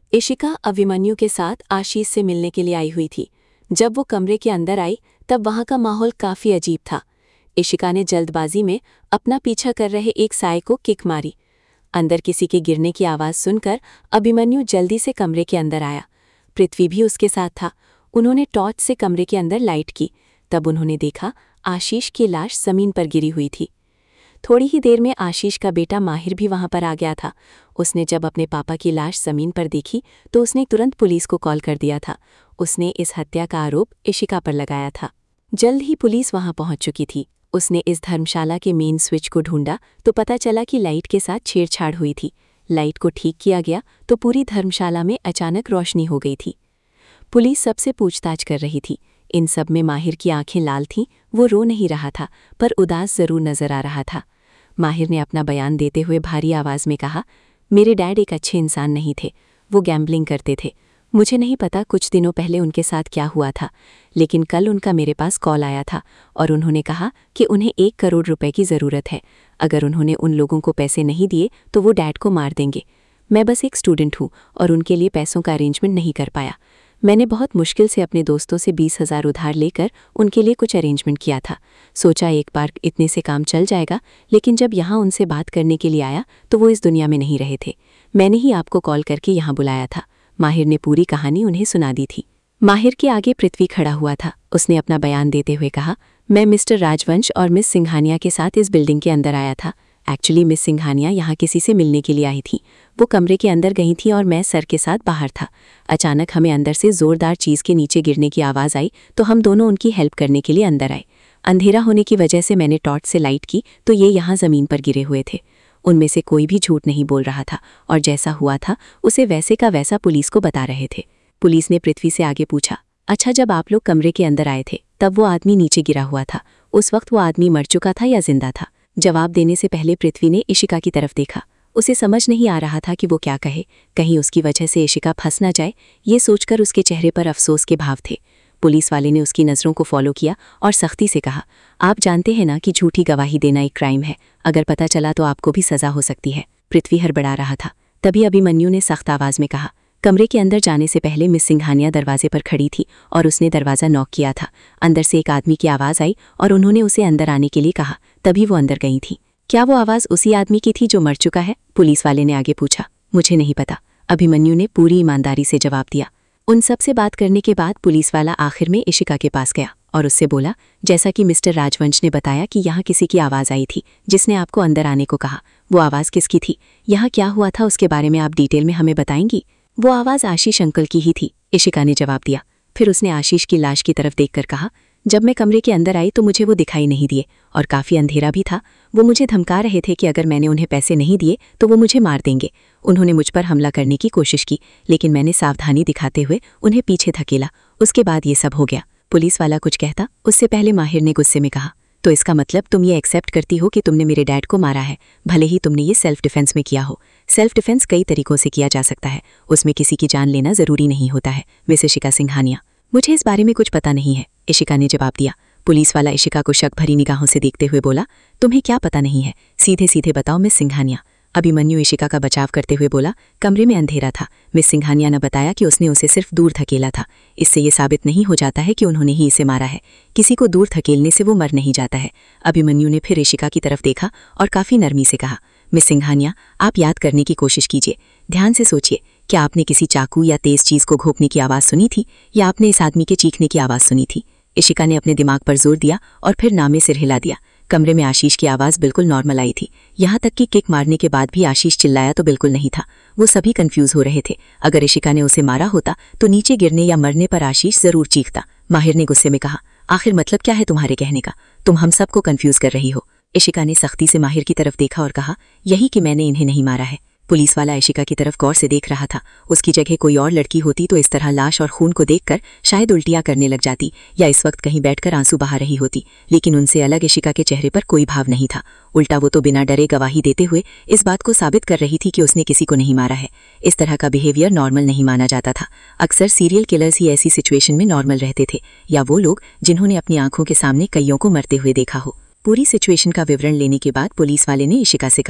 इशिका अभिमन्यु के साथ आशीष से मिलने के लिए आई हुई थी। जब वो कमरे के अंदर आई तब वहां का माहौल काफी अजीब था। इशिका ने जल्दबाजी में अपना पीछा कर रहे एक साये को किक मारी। अंदर किसी के गिरने की आवाज सुनकर अभिमन्यु जल्दी से कमरे के अंदर आया। पृथ्वी भी उसके साथ था। उन्होंने टॉर्च से कमरे के अंदर लाइट की। तब उन्होंने देखा आशीष की लाश जमीन पर गिरी हुई थी। थोड़ी ही देर में आशीष का बेटा माहिर भी वहां पर आ गया था। उसने जब अपने पापा की लाश जमीन पर देखी तो उसने तुरंत पुलिस को कॉल कर दिया था। उसने इस हत्या का आरोप इशिका पर लगाया था। जल्द ही पुलिस वहां पहुंच चुकी थी। उसने इस धर्मशाला के मेन स्विच को ढूंढा तो पता चला कि लाइट के साथ छेड़छाड़ हुई थी। लाइट को ठीक किया गया तो पूरी धर्मशाला में अचानक रोशनी हो गई थी। पुलिस सबसे पूछताछ कर रही थी। इन सब में माहिर की आंखें लाल थीं। वो रो नहीं रहा था पर उदास जरूर नजर आ रहा था। माहिर ने अपना बयान देते हुए भारी आवाज में कहा, मेरे डैड एक अच्छे इंसान नहीं थे। वो गैम्बलिंग करते थे। मुझे नहीं पता कुछ दिनों पहले उनके साथ क्या हुआ था, लेकिन कल उनका मेरे पास कॉल आया था और उन्होंने कहा कि उन्हें 1 करोड़ रुपए की ज़रूरत है। अगर उन्होंने उन लोगों को पैसे नहीं दिए तो वो डैड को मार देंगे। मैं बस एक स्टूडेंट हूँ और उनके लिए पैसों का अरेंजमेंट नहीं कर पाया। मैंने बहुत मुश्किल से अपने दोस्तों से 20,000 उधार लेकर उनके लिए कुछ अरेंजमेंट किया था। सोचा एक बार इतने से काम चल जाएगा, लेकिन जब यहाँ उनसे बात करने के लिए आया तो वो इस दुनिया में नहीं रहे थे। मैंने ही आपको कॉल करके यहाँ बुलाया था। माहिर ने पूरी कहानी उन्हें सुना दी थी। माहिर के आगे पृथ्वी खड़ा हुआ था। उसने अपना बयान देते हुए कहा, मैं मिस्टर राजवंश और मिस सिंघानिया के साथ इस बिल्डिंग के अंदर आया था। एक्चुअली मिस सिंघानिया यहाँ किसी से मिलने के लिए आई थी। वो कमरे के अंदर गई थी और मैं सर के साथ बाहर था। अचानक हमें अंदर से जोरदार चीज़ के नीचे गिरने की आवाज़ आई तो हम दोनों उनकी हेल्प करने के लिए अंदर आए। अंधेरा होने की वजह से मैंने टॉर्च से लाइट की तो ये यहाँ ज़मीन पर गिरे हुए थे। उनमें से कोई भी झूठ नहीं बोल रहा था और जैसा हुआ था उसे वैसे का वैसा पुलिस को बता रहे थे। पुलिस ने पृथ्वी से आगे पूछा, अच्छा जब आप लोग कमरे के अंदर आए थे तब वो आदमी नीचे गिरा हुआ था, उस वक्त वो आदमी मर चुका था या जिंदा था? जवाब देने से पहले पृथ्वी ने इशिका की तरफ देखा। उसे समझ नहीं आ रहा था कि वो क्या कहे। कहीं उसकी वजह से इशिका फंस न जाए, ये सोचकर उसके चेहरे पर अफसोस के भाव थे। पुलिस वाले ने उसकी नज़रों को फॉलो किया और सख्ती से कहा, आप जानते हैं ना कि झूठी गवाही देना एक क्राइम है। अगर पता चला तो आपको भी सज़ा हो सकती है। पृथ्वी हड़बड़ा रहा था। तभी अभिमन्यु ने सख्त आवाज़ में कहा, कमरे के अंदर जाने से पहले मिस सिंघानिया दरवाजे पर खड़ी थी और उसने दरवाज़ा नॉक किया था। अंदर से एक आदमी की आवाज़ आई और उन्होंने उसे अंदर आने के लिए कहा। तभी वो अंदर गई थी। क्या वो आवाज़ उसी आदमी की थी जो मर चुका है? पुलिस वाले ने आगे पूछा। मुझे नहीं पता, अभिमन्यु ने पूरी ईमानदारी से जवाब दिया। उन सब से बात करने के बाद पुलिस वाला आखिर में इशिका के पास गया और उससे बोला, जैसा कि मिस्टर राजवंश ने बताया कि यहाँ किसी की आवाज़ आई थी जिसने आपको अंदर आने को कहा। वो आवाज़ किसकी थी? यहाँ क्या हुआ था उसके बारे में आप डिटेल में हमें बताएंगी? वो आवाज़ आशीष अंकल की ही थी, इशिका ने जवाब दिया। फिर उसने आशीष की लाश की तरफ देखकर कहा, जब मैं कमरे के अंदर आई तो मुझे वो दिखाई नहीं दिए और काफ़ी अंधेरा भी था। वो मुझे धमका रहे थे कि अगर मैंने उन्हें पैसे नहीं दिए तो वो मुझे मार देंगे। उन्होंने मुझ पर हमला करने की कोशिश की, लेकिन मैंने सावधानी दिखाते हुए उन्हें पीछे धकेला। उसके बाद ये सब हो गया। पुलिस वाला कुछ कहता उससे पहले माहिर ने गुस्से में कहा, तो इसका मतलब तुम ये एक्सेप्ट करती हो कि तुमने मेरे डैड को मारा है, भले ही तुमने ये सेल्फ डिफेंस में किया हो। सेल्फ डिफेंस कई तरीकों से किया जा सकता है, उसमें किसी की जान लेना ज़रूरी नहीं होता है। मिस इशिका सिंघानिया, मुझे इस बारे में कुछ पता नहीं है, इशिका ने जवाब दिया। पुलिस वाला इशिका को शक भरी निगाहों से देखते हुए बोला, तुम्हें क्या पता नहीं है? सीधे सीधे बताओ मिस सिंघानिया। अभिमन्यु इशिका का बचाव करते हुए बोला, कमरे में अंधेरा था। मिस सिंघानिया ने बताया कि उसने उसे सिर्फ दूर धकेला था। इससे ये साबित नहीं हो जाता है कि उन्होंने ही इसे मारा है। किसी को दूर धकेलने से वो मर नहीं जाता है। अभिमन्यु ने फिर इशिका की तरफ देखा और काफ़ी नरमी से कहा, मिस सिंघानिया आप याद करने की कोशिश कीजिए, ध्यान से सोचिए। क्या आपने किसी चाकू या तेज चीज़ को घोंपने की आवाज़ सुनी थी या आपने इस आदमी के चीखने की आवाज़ सुनी थी? इशिका ने अपने दिमाग पर जोर दिया और फिर नामे सिर हिला दिया। कमरे में आशीष की आवाज़ बिल्कुल नॉर्मल आई थी। यहाँ तक कि किक मारने के बाद भी आशीष चिल्लाया तो बिल्कुल नहीं था। वो सभी कंफ्यूज हो रहे थे। अगर इशिका ने उसे मारा होता तो नीचे गिरने या मरने पर आशीष ज़रूर चीखता। माहिर ने गुस्से में कहा, आखिर मतलब क्या है तुम्हारे कहने का? तुम हम सबको कंफ्यूज कर रही हो। इशिका ने सख्ती से माहिर की तरफ देखा और कहा, यही कि मैंने इन्हें नहीं मारा है। पुलिस वाला इशिका की तरफ गौर से देख रहा था। उसकी जगह कोई और लड़की होती तो इस तरह लाश और खून को देखकर शायद उल्टियां करने लग जाती या इस वक्त कहीं बैठकर आंसू बहा रही होती, लेकिन उनसे अलग इशिका के चेहरे पर कोई भाव नहीं था। उल्टा वो तो बिना डरे गवाही देते हुए इस बात को साबित कर रही थी कि उसने किसी को नहीं मारा है। इस तरह का बिहेवियर नॉर्मल नहीं माना जाता था। अक्सर सीरियल किलर्स ही ऐसी सिचुएशन में नॉर्मल रहते थे, या वो लोग जिन्होंने अपनी आंखों के सामने कईयों को मरते हुए देखा हो। पूरी सिचुएशन का विवरण लेने के बाद पुलिस वाले ने इशिका से कहा,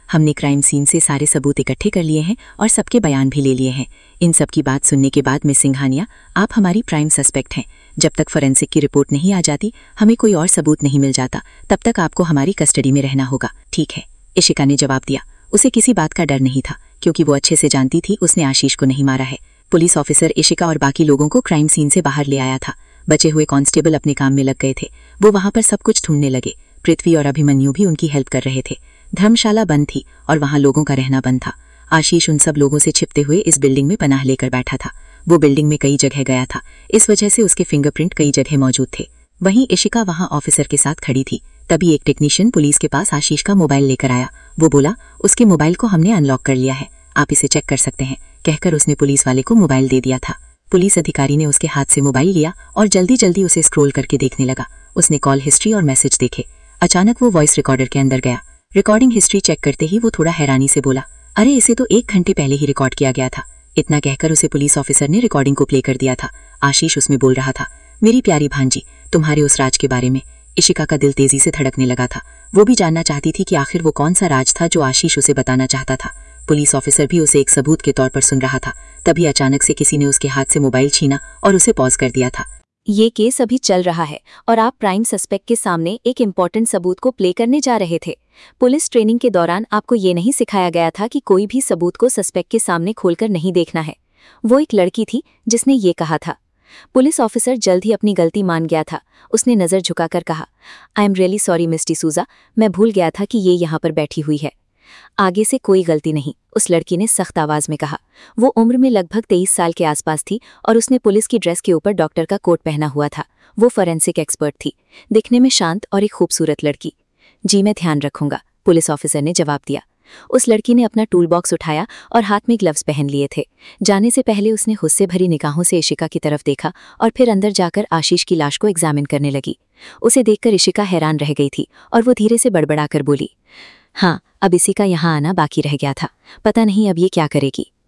हमने क्राइम सीन से सारे सबूत इकट्ठे कर लिए हैं और सबके बयान भी ले लिए हैं। इन सब की बात सुनने के बाद मिस सिंघानिया, आप हमारी प्राइम सस्पेक्ट हैं। जब तक फोरेंसिक की रिपोर्ट नहीं आ जाती, हमें कोई और सबूत नहीं मिल जाता, तब तक आपको हमारी कस्टडी में रहना होगा। ठीक है, इशिका ने जवाब दिया। उसे किसी बात का डर नहीं था, क्योंकि वो अच्छे से जानती थी उसने आशीष को नहीं मारा है। पुलिस ऑफिसर इशिका और बाकी लोगों को क्राइम सीन से बाहर ले आया था। बचे हुए कांस्टेबल अपने काम में लग गए थे। वो वहां पर सब कुछ ढूंढने लगे। पृथ्वी और अभिमन्यु भी उनकी हेल्प कर रहे थे। धर्मशाला बंद थी और वहां लोगों का रहना बंद था। आशीष उन सब लोगों से छिपते हुए इस बिल्डिंग में पनाह लेकर बैठा था। वो बिल्डिंग में कई जगह गया था, इस वजह से उसके फिंगरप्रिंट कई जगह मौजूद थे। वहीं इशिका वहां ऑफिसर के साथ खड़ी थी। तभी एक टेक्नीशियन पुलिस के पास आशीष का मोबाइल लेकर आया। वो बोला, उसके मोबाइल को हमने अनलॉक कर लिया है, आप इसे चेक कर सकते हैं, कहकर उसने पुलिस वाले को मोबाइल दे दिया था। पुलिस अधिकारी ने उसके हाथ से मोबाइल लिया और जल्दी जल्दी उसे स्क्रॉल करके देखने लगा। उसने कॉल हिस्ट्री और मैसेज देखे। अचानक वो वॉइस रिकॉर्डर के अंदर गया। रिकॉर्डिंग हिस्ट्री चेक करते ही वो थोड़ा हैरानी से बोला, अरे इसे तो 1 घंटे पहले ही रिकॉर्ड किया गया था। इतना कहकर उसे पुलिस ऑफिसर ने रिकॉर्डिंग को प्ले कर दिया था। आशीष उसमें बोल रहा था, मेरी प्यारी भांजी, तुम्हारे उस राज के बारे में। इशिका का दिल तेजी से धड़कने लगा था। वो भी जानना चाहती थी कि आखिर वो कौन सा राज था जो आशीष उसे बताना चाहता था। पुलिस ऑफिसर भी उसे एक सबूत के तौर पर सुन रहा था। तभी अचानक से किसी ने उसके हाथ से मोबाइल छीना और उसे पॉज कर दिया था। ये केस अभी चल रहा है और आप प्राइम सस्पेक्ट के सामने एक इम्पॉर्टेंट सबूत को प्ले करने जा रहे थे। पुलिस ट्रेनिंग के दौरान आपको ये नहीं सिखाया गया था कि कोई भी सबूत को सस्पेक्ट के सामने खोलकर नहीं देखना है। वो एक लड़की थी जिसने ये कहा था। पुलिस ऑफिसर जल्द ही अपनी गलती मान गया था। उसने नज़र झुकाकर कहा, I am really sorry miss D'Souza, मैं भूल गया था कि ये यहाँ पर बैठी हुई है। आगे से कोई गलती नहीं, उस लड़की ने सख्त आवाज में कहा। वो उम्र में लगभग 23 साल के आसपास थी और उसने पुलिस की ड्रेस के ऊपर डॉक्टर का कोट पहना हुआ था। वो फोरेंसिक एक्सपर्ट थी, दिखने में शांत और एक खूबसूरत लड़की। जी मैं ध्यान रखूंगा, पुलिस ऑफिसर ने जवाब दिया। उस लड़की ने अपना टूल बॉक्स उठाया और हाथ में ग्लव्स पहन लिए थे। जाने से पहले उसने गुस्से भरी निगाहों से इशिका की तरफ देखा और फिर अंदर जाकर आशीष की लाश को एग्जामिन करने लगी। उसे देखकर इशिका हैरान रह गई थी और वो धीरे से बड़बड़ाकर बोली, हाँ, अब इसी का यहाँ आना बाकी रह गया था, पता नहीं अब ये क्या करेगी।